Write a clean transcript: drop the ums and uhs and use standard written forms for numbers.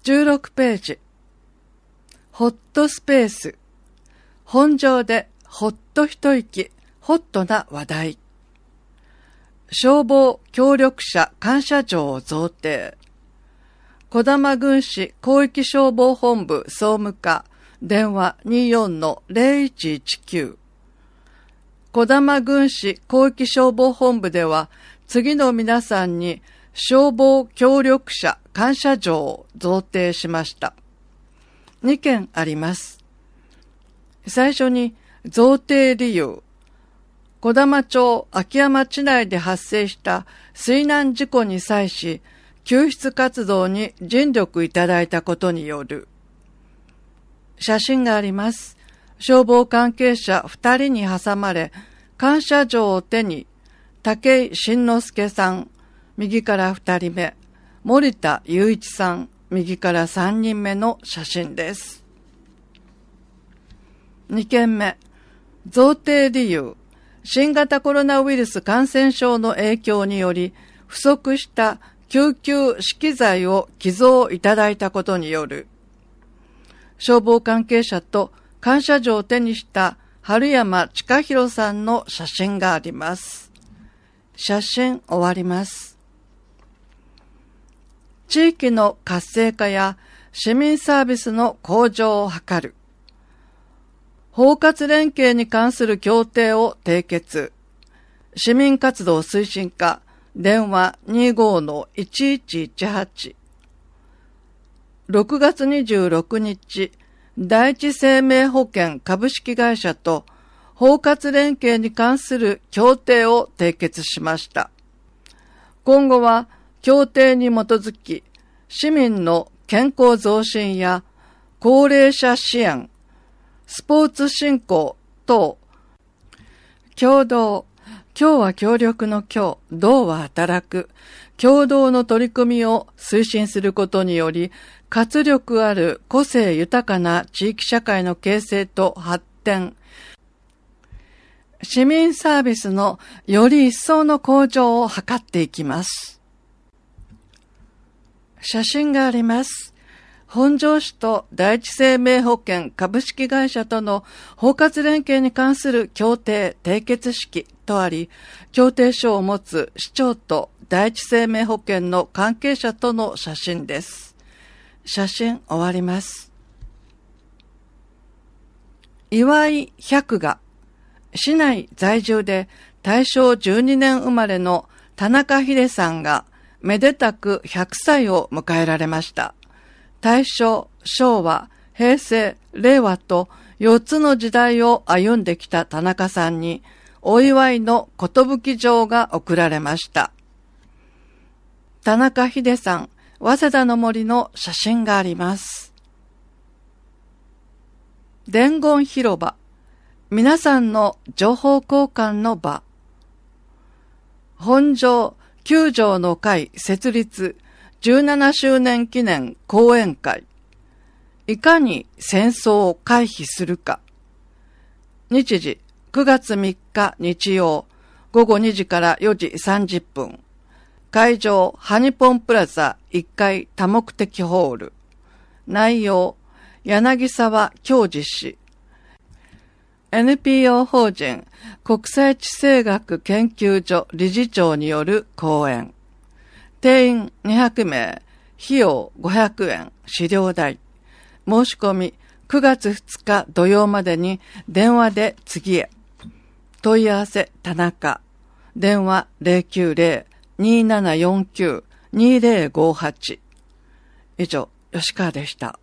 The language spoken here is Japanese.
16ページ。ホットスペース。本庄でほっと一息、ホットな話題。消防協力者感謝状を贈呈。児玉郡市広域消防本部総務課、電話 24-0119。児玉郡市広域消防本部では、次の皆さんに消防協力者感謝状を贈呈しました。2件あります。最初に贈呈理由。児玉町秋山地内で発生した水難事故に際し、救出活動に尽力いただいたことによる。写真があります。消防関係者2人に挟まれ、感謝状を手に、武井慎之介さん、右から2人目、森田雄一さん、右から3人目の写真です。2件目、贈呈理由。新型コロナウイルス感染症の影響により、不足した救急資機材を寄贈いただいたことによる。消防関係者と感謝状を手にした春山親弘さんの写真があります。写真終わります。地域の活性化や市民サービスの向上を図る。包括連携に関する協定を締結。市民活動推進課、電話 25-1118。6月26日、第一生命保険株式会社と包括連携に関する協定を締結しました。今後は協定に基づき、市民の健康増進や高齢者支援、スポーツ振興等、共同、協は協力の協、同は働く、共同の取り組みを推進することにより、活力ある個性豊かな地域社会の形成と発展、市民サービスのより一層の向上を図っていきます。写真があります。本庄市と第一生命保険株式会社との包括連携に関する協定締結式とあり、協定書を持つ市長と第一生命保険の関係者との写真です。写真終わります。岩井百が、市内在住で大正12年生まれの田中秀さんがめでたく100歳を迎えられました。大正、昭和、平成、令和と4つの時代を歩んできた田中さんにお祝いの寿状が贈られました。田中秀さん、早稲田の森の写真があります。伝言広場、皆さんの情報交換の場。本庄9条の会設立17周年記念講演会。いかに戦争を回避するか。日時9月3日日曜午後2時から4時30分。会場ハニポンプラザ1階多目的ホール。内容柳沢京二氏。NPO 法人国際地政学研究所理事長による講演。定員200名、費用500円、資料代。申し込み9月2日土曜までに電話で次へ。問い合わせ田中。電話 090-2749-2058。以上、吉川でした。